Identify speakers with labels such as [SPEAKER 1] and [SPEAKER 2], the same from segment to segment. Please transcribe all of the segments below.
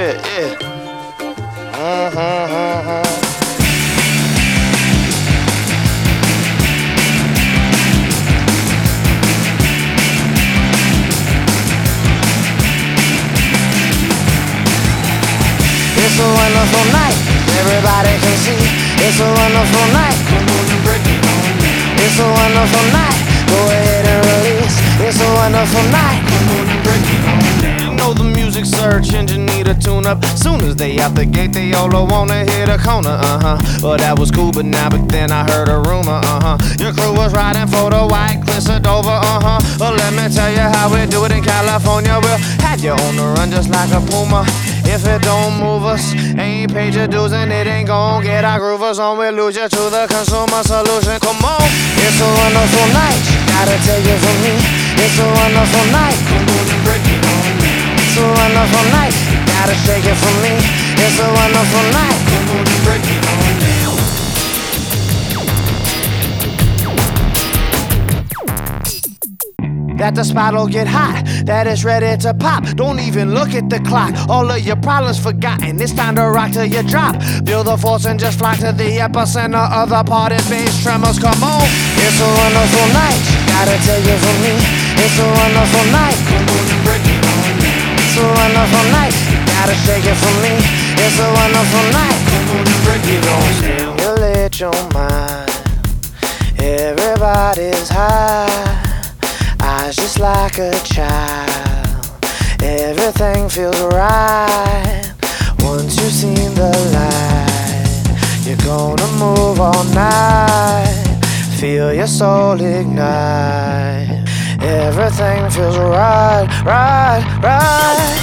[SPEAKER 1] shit, yeah.
[SPEAKER 2] It's a wonderful night, everybody can see. It's a wonderful night, come on and break it on down. It's a wonderful night, go ahead and release. It's a wonderful night, come on and break it on down.
[SPEAKER 1] You know the music search engine need a tune up. Soon as they out the gate, they all wanna hit a corner, Well, that was cool, but now, but then I heard a rumor, Your crew was riding for the white cliffs of Dover, Well, let me tell you how we do it in California. We'll have you on the run just like a puma. If it don't move us, ain't paid your dues and it ain't gon' get our groovers on. We lose you to the consumer solution. Come on,
[SPEAKER 2] it's a wonderful night. Gotta tell you from me, it's a wonderful night.
[SPEAKER 1] Come on and break it on down.
[SPEAKER 2] It's a wonderful night. Gotta shake it from me. It's a wonderful night.
[SPEAKER 1] Come on and break it on down.
[SPEAKER 2] That the spot'll get hot, that it's ready to pop. Don't even look at the clock, all of your problems forgotten. It's time to rock till you drop. Feel the force and just fly to the epicenter of the party. Bass tremors, come on. It's a wonderful night, gotta tell you from me. It's a wonderful night,
[SPEAKER 1] come on and break it on down.
[SPEAKER 2] It's a wonderful night, gotta shake it from me. It's a wonderful night,
[SPEAKER 1] come on and break it on down.
[SPEAKER 2] You let your mind, everybody's high. Eyes just like a child, everything feels right. Once you've seen the light, you're gonna move all night. Feel your soul ignite, everything feels right, right, right.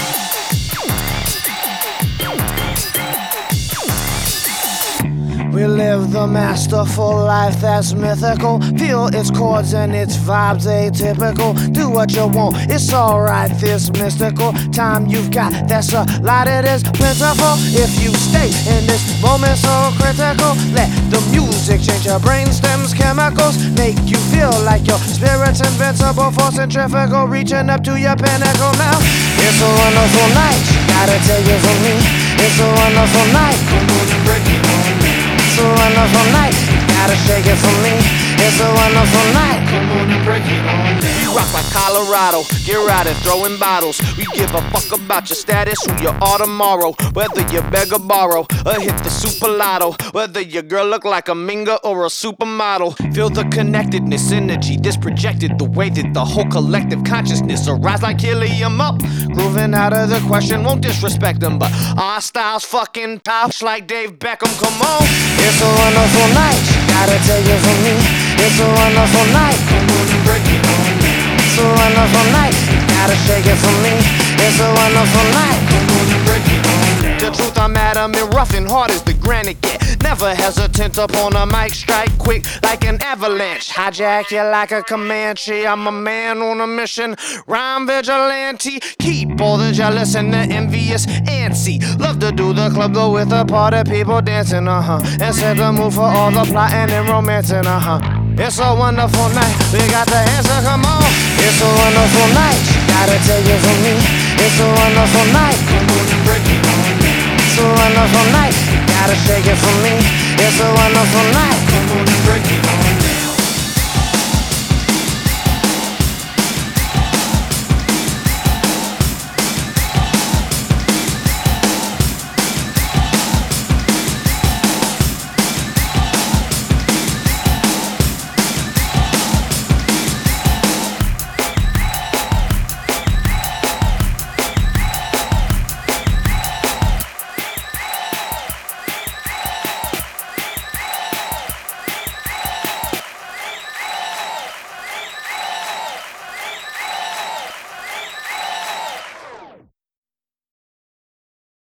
[SPEAKER 2] We live the masterful life that's mythical. Feel its chords and its vibes atypical. Do what you want, it's alright, this mystical time you've got. That's a lot, it is plentiful. If you stay in this moment so critical, let the music change your brain stems chemicals. Make you feel like your spirit's invincible, force centrifugal, reaching up to your pinnacle now. It's a wonderful night, gotta tell you from me. It's a wonderful night,
[SPEAKER 1] come on and break it on down.
[SPEAKER 2] It's a wonderful night, gotta shake it from me. It's a wonderful night,
[SPEAKER 1] come on and break it on down. We rock like Colorado, get right and throwing bottles. We give a fuck about your status, who you are tomorrow. Whether you beg or borrow, or hit the super lotto. Whether your girl look like a Minga or a supermodel. Feel the connectedness, energy, this projected. The way that the whole collective consciousness arise like helium up. Grooving out of the question, won't disrespect them, but our style's fucking pouch like Dave Beckham, come on.
[SPEAKER 2] It's a wonderful night, gotta tell you from me. It's a wonderful night,
[SPEAKER 1] come on and break it on down.
[SPEAKER 2] It's a wonderful night, gotta shake it from me. It's a wonderful night,
[SPEAKER 1] come on and break it on down.
[SPEAKER 2] The truth, I'm adamant, rough and hard as the granite get. Never hesitant upon a mic, strike quick like an avalanche. Hijack you like a Comanche. I'm a man on a mission, rhyme vigilante. Keep all the jealous and the envious antsy. Love to do the club though with a party people dancing, and set the mood for all the plotting and romancing, It's a wonderful night, we got the answer, come on. It's a wonderful night, gotta tell you from me. It's a wonderful night,
[SPEAKER 1] come on and break it on down.
[SPEAKER 2] It's a wonderful night, gotta shake it from me. It's a wonderful night,
[SPEAKER 1] come on and break it on down.